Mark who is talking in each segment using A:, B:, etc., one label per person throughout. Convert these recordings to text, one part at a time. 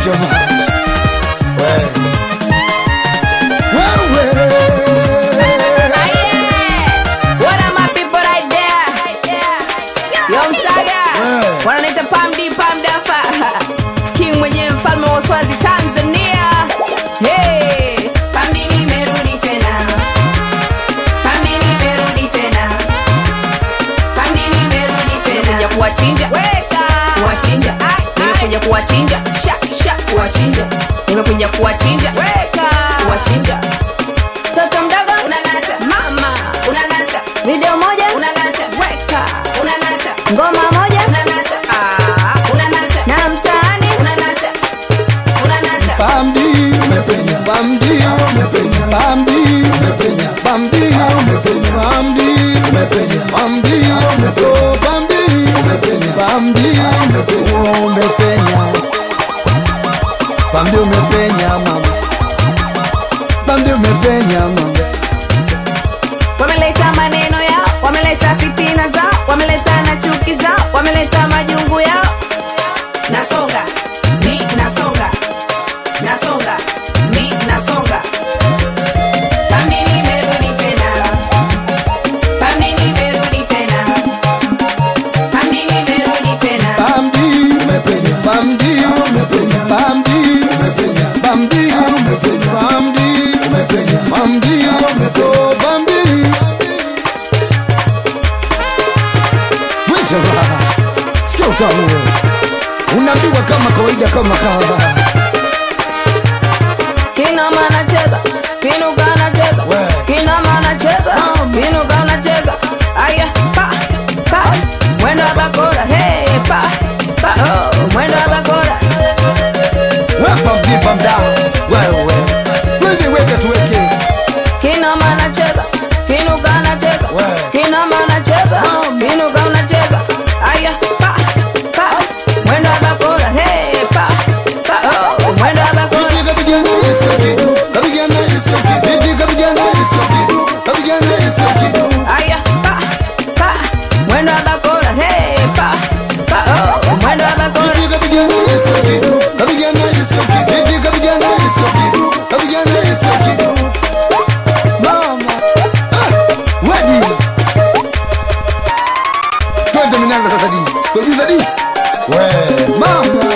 A: What are my people right there? Yo Msaga, wananiita Pamdi Pamdafa, King mwenye mfalme wa Swazi Tanzania. Hey, Pamdi nimerudi tena. Pamdi nimerudi tena. Pamdi nimerudi tena. Nimekuja kuwachinja. Kuwachinja. Nimekuja kuwachinja. Kuwachinja. Nimekuja kuwachinja. Kuwachinja. Toto mdogo unanata, mama unanata, video moja unanata, unanata, ngoma moja unanata, unanata, na mtaani unanata, unanata.
B: Pamdi umepenya, Pamdi umepenya, Pamdi umepenya, Pamdi umepenya, Pamdi umepenya, Pamdi umepenya, Pamdi umepenya, Pamdi umepenya, Pamdi umepenya mama, Pamdi umepenya mama.
A: Wameleta maneno yao, wameleta fitina zao, wameleta na chuki zao, wameleta majungu yao. Nasonga, mi nasonga, nasonga, mi nasonga. Pamdi nimerudi tena. Pamdi nimerudi tena. Pamdi nimerudi tena.
B: Pamdi umepenya, Pamdi umepenya, Pamdi umepenya, Pamdi umepenya, Pamdi umepenya, Pamdi umepenya, Pamdi. Wejaba, sio utamu. Unaambiwa kama kawaida kama kawa.
A: Kina mana cheza, kinuka na cheza, kina mana cheza, kinuka na cheza. Aya, pa, mwendo wa bakora, hey, pa, mwendo wa bakora.
B: Pamdi Pamda, wewe, twende weka tuweke.
A: Kina mana cheza, kinuka na cheza, kina mana cheza, kinuka na cheza. Aya, pa, mwendo wa bakora, hey, pa, mwendo wa bakora. Aya, pa, mwendo wa bakora, hey, pa, mwendo wa bakora.
B: Mama, wedi twende minanga sasa di tujuza di mama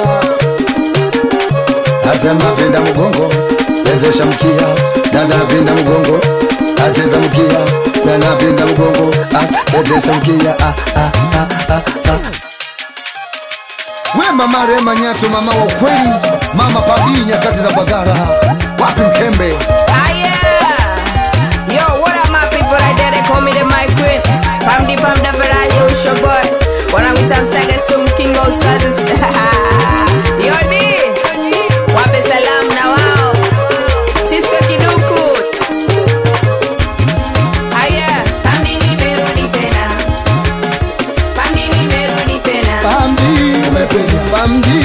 B: asema penda mgongo chezesha mkia dada penda mgongo acheza mkia dada penda mgongo chezesha mkia we mama Rema Nyato, mama wa ukweli, mama Pamdi nyakati za Bagara, wapi Mkembe.
A: Yo, what up my people right there, they call me the my queen. Pamdi Pamda Ferrari, it's your boy. Wanamwita Msaga Sum King of Swazi. Yo D, wape salamu na wao Sisko Kiduku. Pamdi nimerudi tena. Pamdi nimerudi tena.
B: Pamdi umepenya, Pamdi